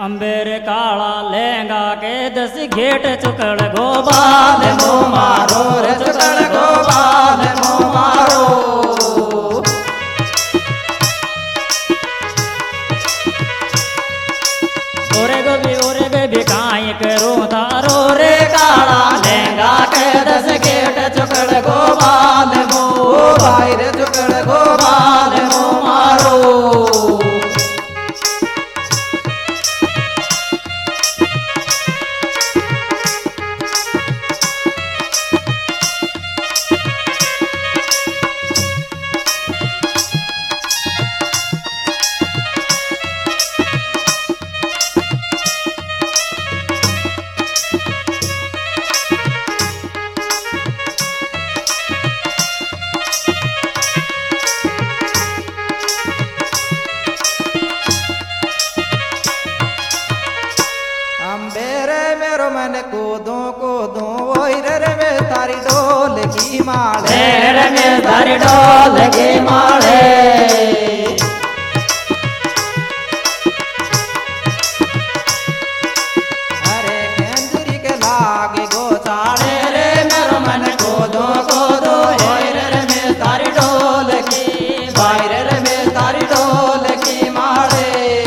अंबेर काला लहंगा के 10 घेट चुकड़ गोपाल मो मारो रे चुकड़ गोपाल मो मारो। ओरे गोबी काई करो तारो रे काला लहंगा के 10 घेट चुकड़ गोपाल मो भाई रे चुकड़ गोपाल मो मारो। तारी डोल की माले रे में तारी डोल की माले। अरे केंद्री के लागे गोचाले रे मेरो मन को दो रे में तारी डोल की बाहर रे में तारी डोल की माले।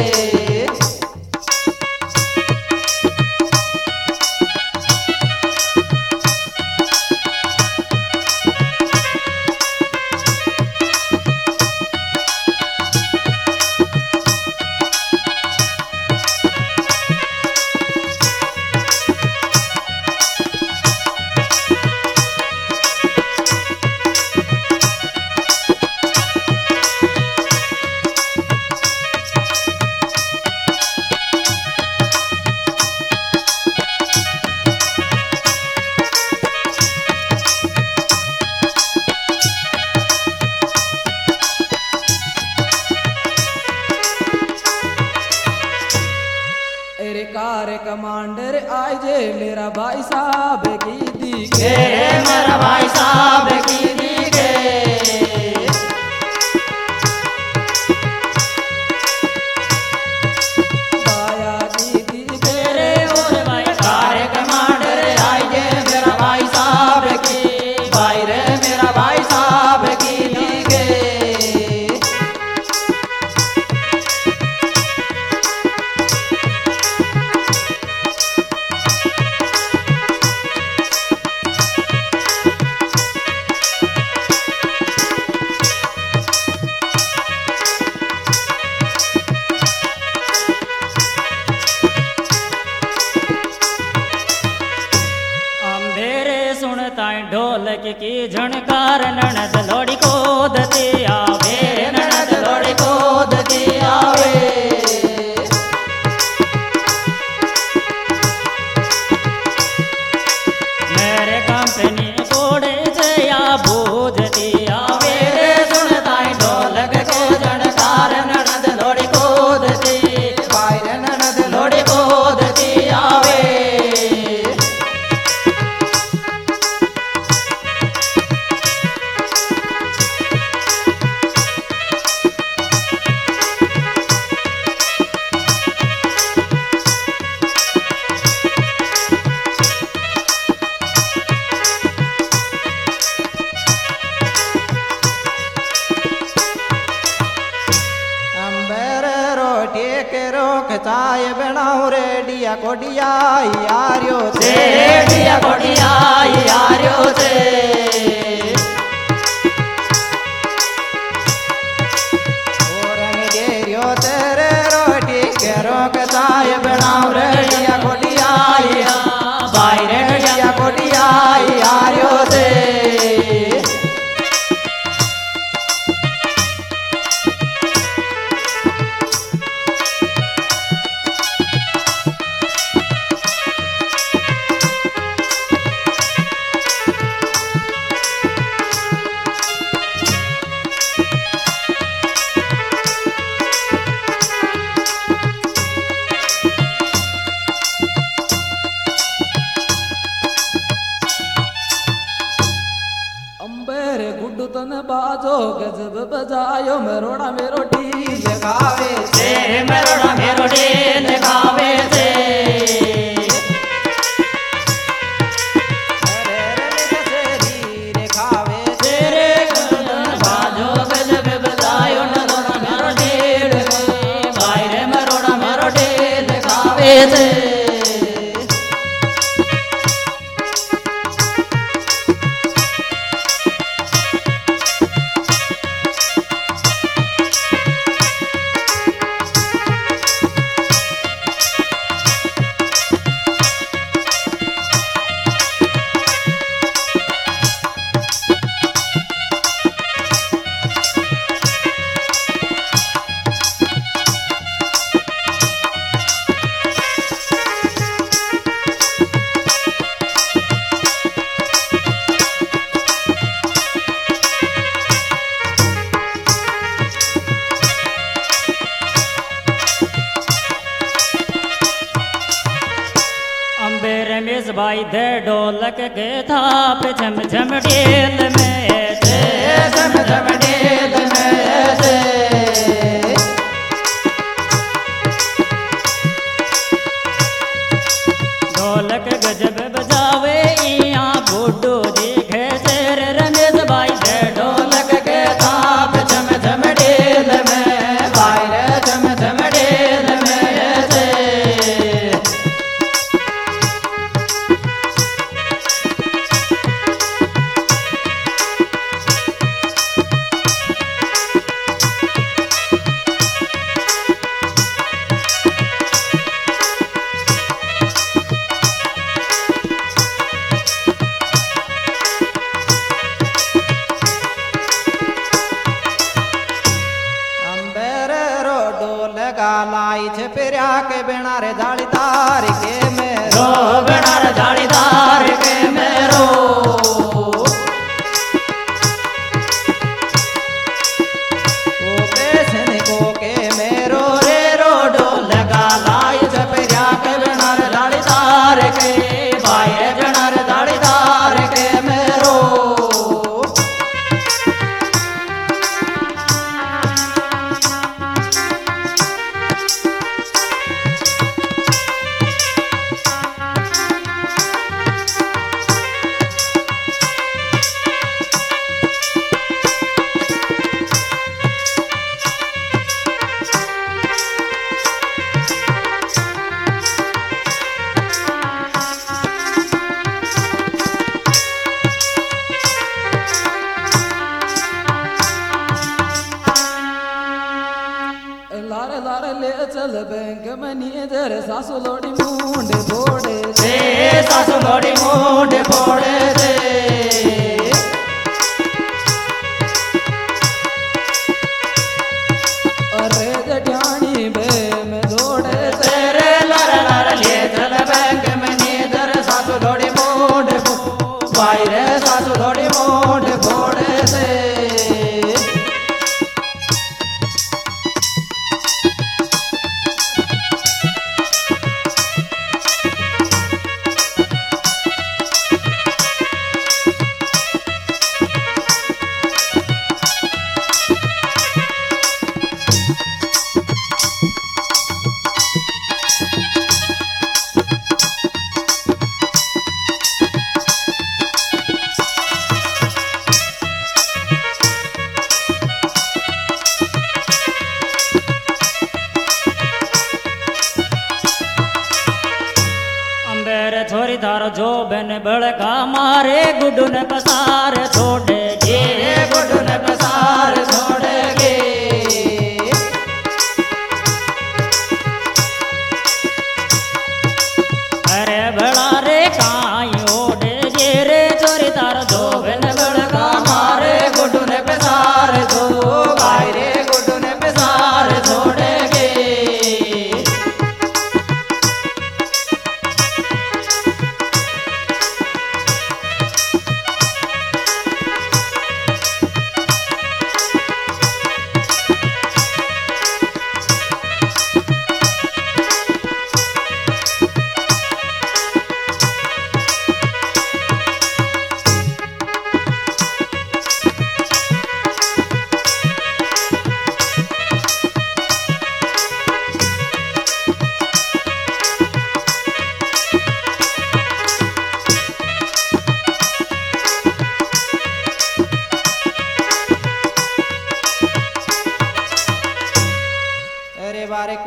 कार कमांडर आए जे मेरा भाई साहब की दिखे मेरा भाई साहब की दिखे। बाया की दिखे रे और भाई कार कमांडर आए जे मेरा भाई साहब की भाई रे मेरा भाई साहब की दिखे। ढोलक की झणकार ननद लोड़ी को दती आवे ननद लोड़ी को दती आवे। मेरे कंपनी कोड़े जया बूझती आवे रे सुनता ढोलक को झणकार ननद लोड़ी को दती बाहर ननद लोड़ी को दती आवे। चाय बनाऊ रेडिया कोडिया यारियो से रेडिया कोडिया यारियो से। रंग गेरियो तेरे रोटी के रोक चाय बनाऊ रेडिया कोडिया भाई रेडिया कोडिया यारियो से। मेरे गुड्डू तन बाजो गजब बजायो मरोड़ा मेरो ढील गावे से मरोड़ा मेरो ढील गावे से रमेश भाई दे ढोलक के थाप झम झम ढेल में से झम झम ढेल में से ढोलक गजब बजावे इया बूढ़ो देखे से रमेश भाई दे ढोलक के थाप झम झम ढेल में भाई रे झम झम ढेल में से लाई छे पेरिया के बेना रे जालीदार के मेरो बेना रे जालीदार के मेरो ओ बेसन को के मेरो रे रोडो लगा लाई छे पेरिया के बेना रे जालीदार के भाई रे बेना रे जालीदार के मेरो लारे लारे ले चल बैंक मैनेजर सासू लोड़ी मुंड फोड़े से सासू लोड़ी मुंड फोड़े से अरे जठानी बे में दौड़े से रे लारे लारे ले चल बैंक मैनेजर सासू लोड़ी मुंड भाई रे सासू लोड़ी मुंड फोड़े से छोरी धारो जो बन बड़का मारे गुड्डू ने पसार छोड़े गे गुड्डू ने पसार छोड़े गे अरे बड़ा रे काई ओढ़े गे रे छोरी धारो जो बन बड़का मारे गुड्डू ने पसार दो भाई रे गुड्डू ने पसार छोड़े गे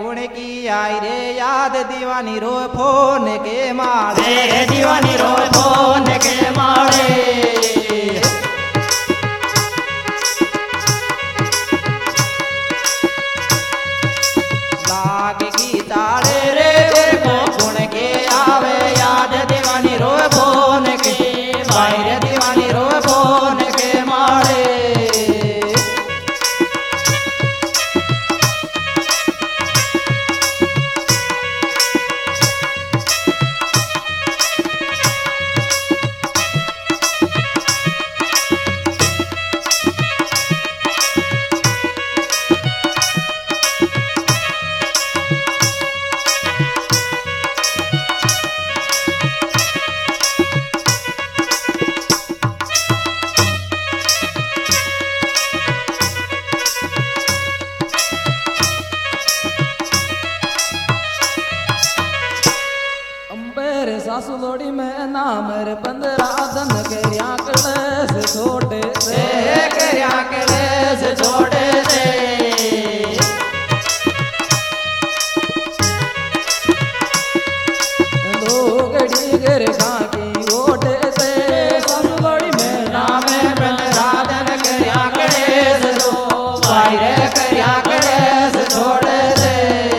कुण की आई रे याद दीवानी रो फोन के मारे दीवानी रो फोन के मारे लाग की ताड़े रे को कुण के आवे याद दीवानी रो फोन के भाई रे दीवानी रो फोन के मारे सासु लोड़ी में नामर 15 दिन करिया कलेस छोटे से करिया कलेस छोटे से दो घड़ी घर की ओटे से सासु लोड़ी में नामर 15 दिन करिया कलेस भाई रे करिया कलेस छोटे से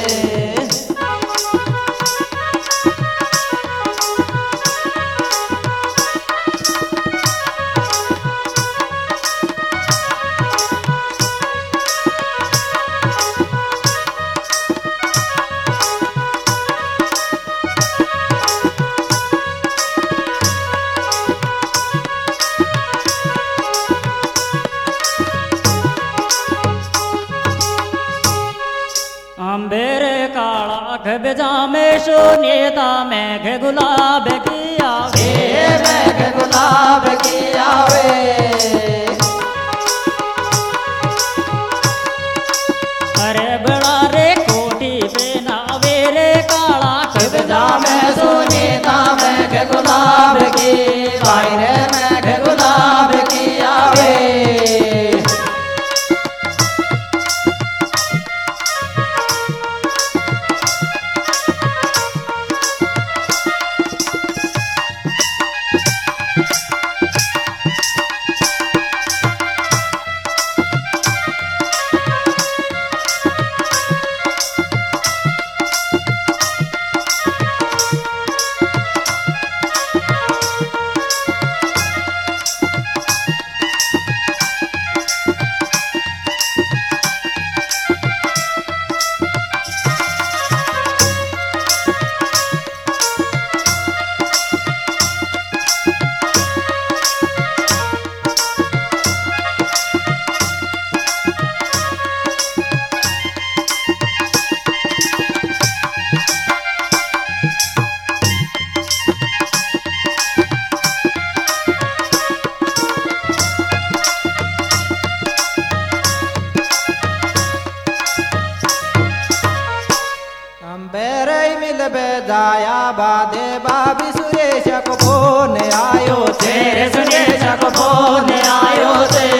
अंबेर काला खबजा में शून्यता में गुलाब की आवे मैं गुलाब की आवे अरे बड़ा रे कोटी पे नावे रे काला खबजा में सुनीता मैं गुलाब की भाई रे मैं गुलाब की आवे जाया बादे बाबी सुरेश को फोन आयो तेरे सुरेश को फोन आयो ते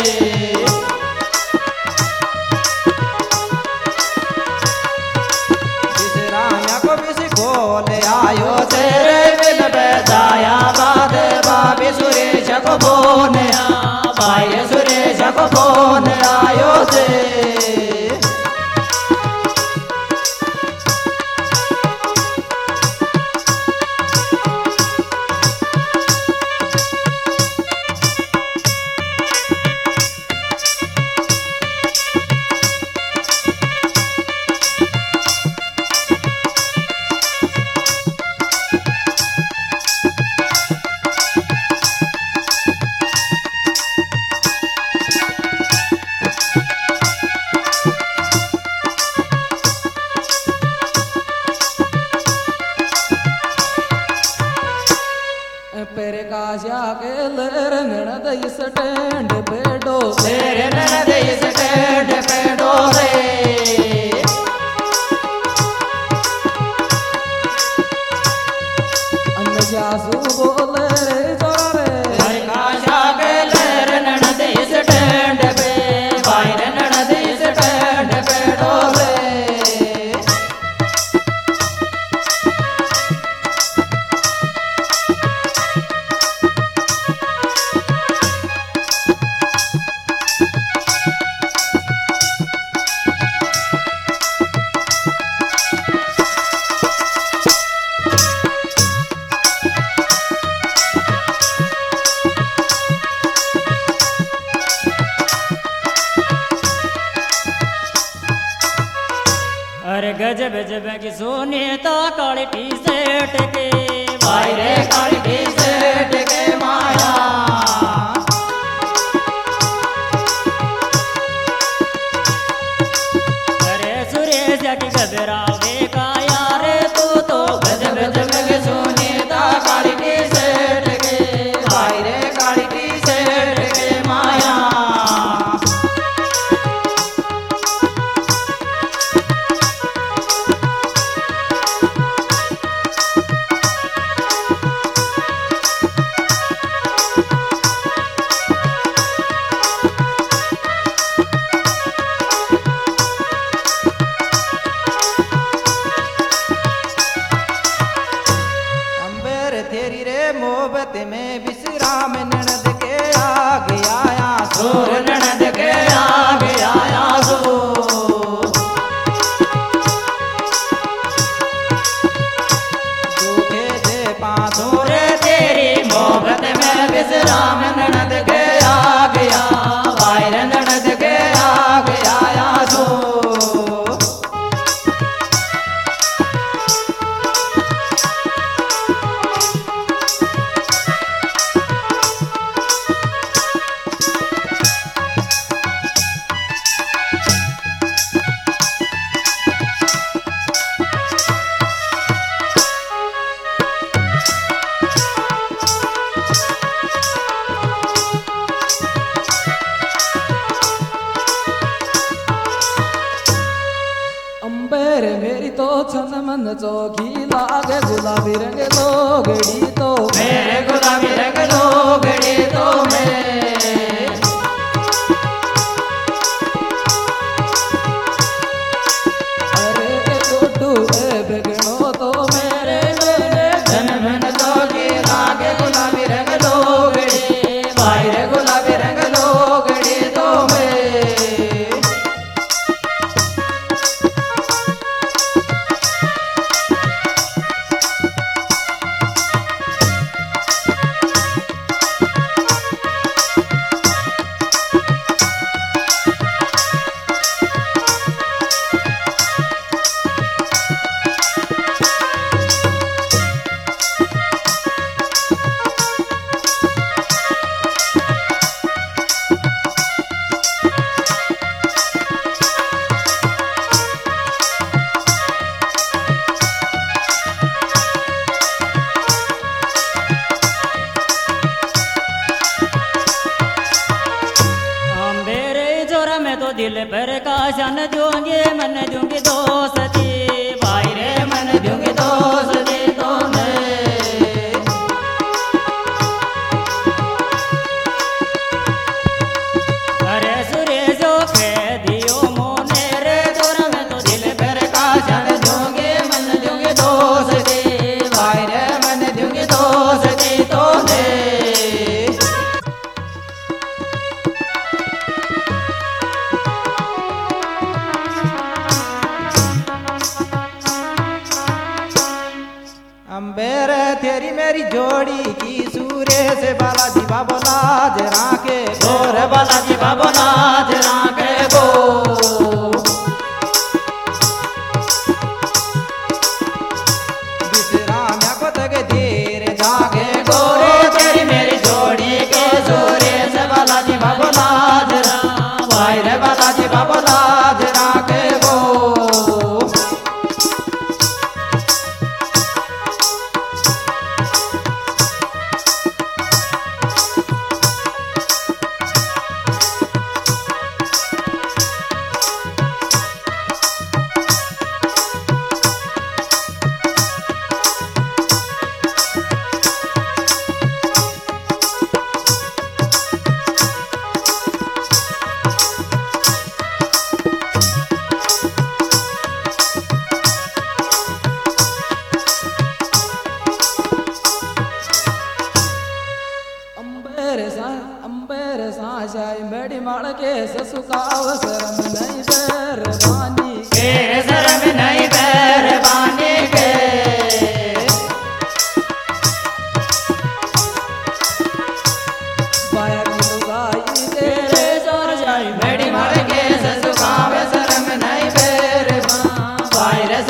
बिसराया को बिस फोन आयो तेरे मिल जाया बादे बाबी सुरेश को फोन भाई सुरेश को फोन आयो ते गजब जब की सुनीता काली टी शर्ट के भाई रे काली टी शर्ट के माया अरे सुरेश की घबरावे का यार तू तो गजब जब की सुनीता काली टी शर्ट के भाई रे काली टी शर्ट के माया तेरी रे मोहब्बत में विश्राम ननद के आगे आया सो ननद के आगे आया सो दुखे जे पासों रे तेरी मोहब्बत में विश्राम ननद के आगे आया भाई रे ननद के आगे आया सो अंबर मेरी तो छन मन चौकी लागे गुलाबी रंग लोगड़ी तो मेरे गुलाबी रंग लोगड़ी तो अरे टोटू बेगनो तो मेरे जन्म तो की लागे गुलाबी रंग लोगड़ी भाई रे गुलाबी रंग लोगड़ी तो दिल पर काशन दूंगे मन दूंगी दोस्ती भाई रे मन दूंगी दोस्ती तो अरे सुरेशो कह दियो मोने रे जोरा में तो दिल पर काशन दूंगे मन दूंगी दोस्ती भाई रे मन दूंगी दोस्ती तो अंबेर तेरी मेरी जोड़ी की सूर्य से बालाजी बाबो लाज राके गोर बालाजी बाबो लाज राके गो विश्राम को तक धीर जागे गोरे तेरी मेरी जोड़ी के सूर्य से बालाजी बाबो लाज भाई रे बालाजी बाबो लाज राके गो अंबर साशाई मेरी माड़ के ससुकाव शरम नहीं बेरबानी के शरम नहीं बेरबानी के पाया की लुगाई तेरे जोर जाई मेरी माड़ के ससुकाव शरम नहीं बेरबानी भाई रे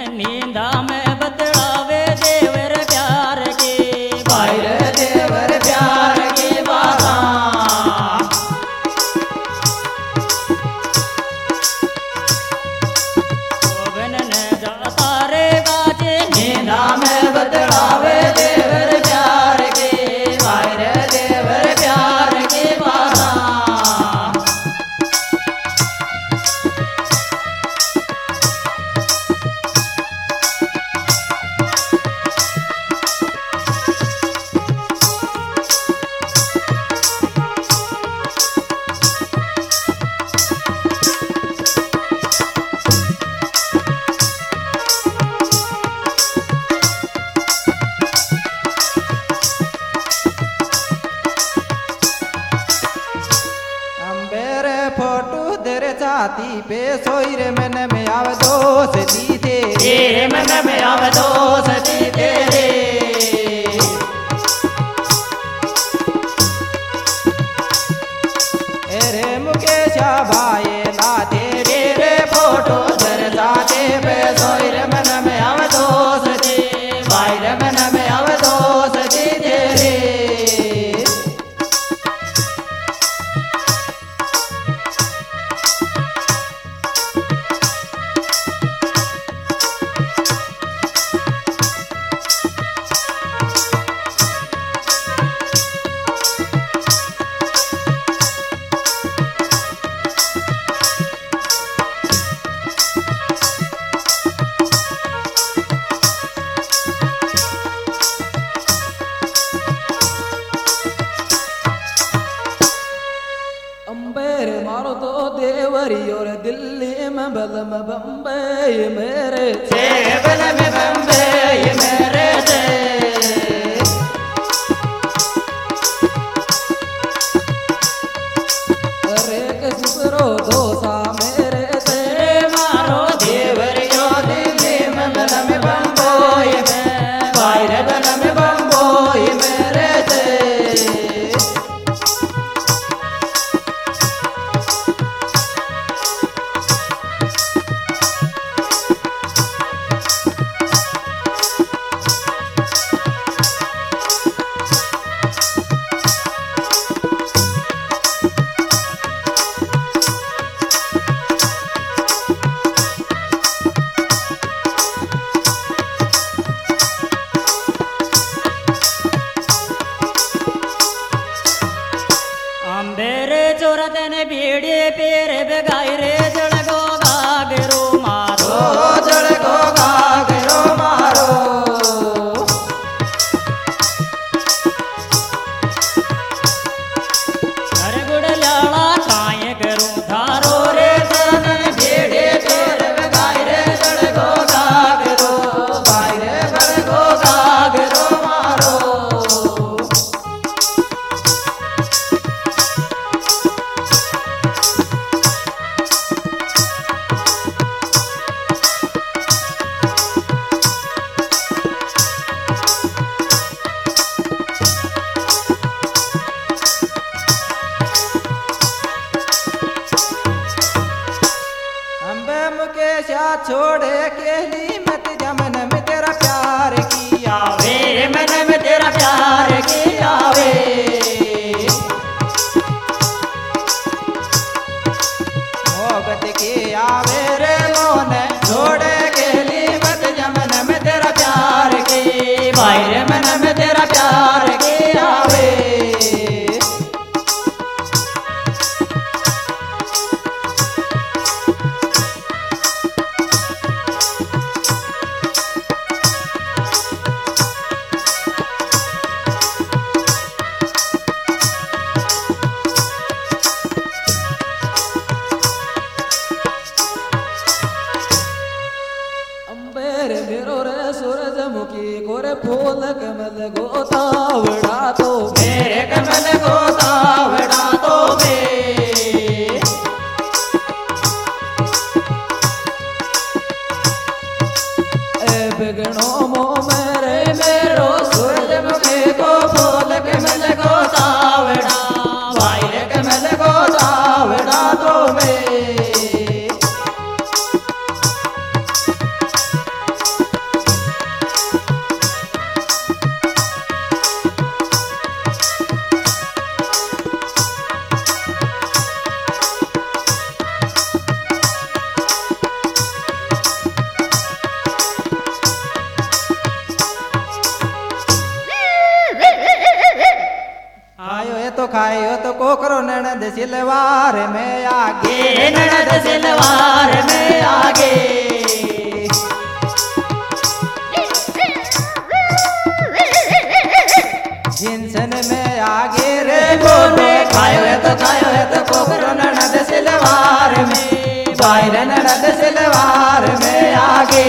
नींदा में बतलावे देवर प्यार की भाई रे देवर प्यार की बाता गोविंद ने जाता रे बाजे नींदा में बतलावे देवर प्यार की भाई रे देवर प्यार की बाता फोटो तेरे छाती पे सोई रे मन में आव दोस्त दी तेरे मन में आव दोस्त तेरे रे मुकेश भाई ना तेरे रे फोटो तेरे छाती पे सोई रे मन में आव दोस्त भाई रे मन में आव दोस्त तेरे अंबेर मारो तो देवरी और दिल्ली में बलम बम्बई मेरे बल में बम्बई मेरे से अरे किसरो दोसा मेरे से मारो देवरियो दिल्ली में बल में बम्बई में भाई रे बल में बम्बई मेरे से अंबेरे चोरत ने बीड़े पेर बेगाई रे जड़गो गागरो मारो जड़ को गागरो मारो अरे गुड़लाला काये करूं धारो रे सन भेड़े पेर बगाई रे जड़ को गागरो भाई रे बड़ को गागरो मारो अम्बे मुकेशा छोड़े केली मत जमन में तेरा प्यार किया मेरे मन में तेरा प्यार किया वे मोहब्बत की आवे रे मोन छोड़े केली मत जमन में तेरा प्यार की भाई रे मन में तेरा प्यार की आवे अंबेर मेरो रे सूरजमुखी गोरे फूल कमल गोतावड़ा तो मेरे कमल गोतावड़ा तो बे ए बिगड़ो मो मेरे मेरो सूरजमुखी को फूल कमल गोतावड़ा भाई रे कमल गोतावड़ा तो बे खायो तो कोकरो ननद सिलवार में आगे ननद सिलवार में आगे जिनसन में आगे रे बोले खायो है तो कोकरो ननद सिलवार में बाहर ननद सिलवार में आगे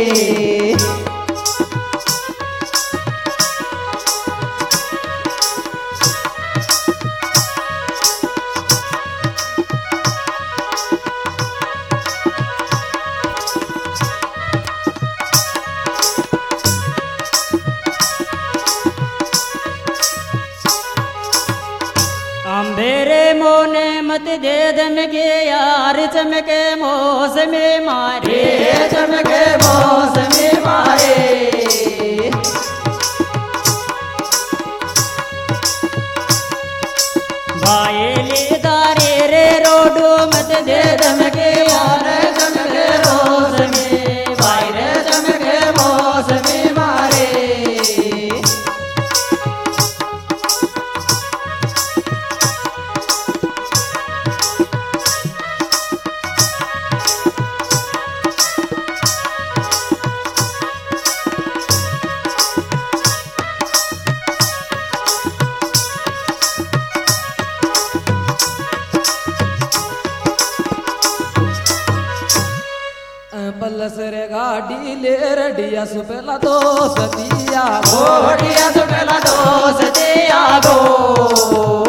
अंबेरे मोने मत दे धमके यार चमके मौसमी मारे चमके मौसमी मारे भाईली दारे रे रोडो मत दे धमके यार चमके मौसमी बाहर चमके मौसमी मारे पलस रे गाड़ी ले रडिया सुपेला तो सतिया ओडिया तो पहला दोष दिया गो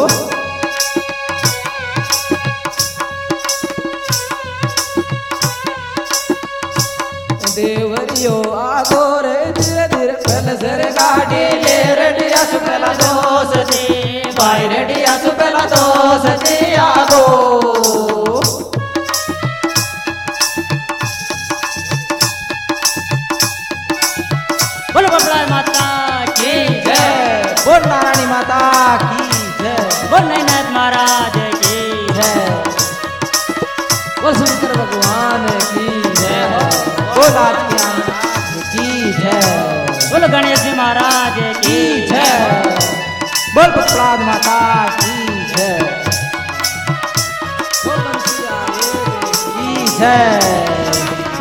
देवरियो आगो रे धीरे धीरे पलस रे गाड़ी ले रडिया सु पहला दोष दी भाई रडिया सु पहला दोष दिया गो बोल बबला माता की जय बोल नारायणी माता की जय बोल नैनाथ महाराज की जय बोल शंकर भगवान की जय बोल आज की आनंद की जय बोल गणेश महाराज की जय बोल प्रहलाद माता की जय बोल बंसिया रे की जय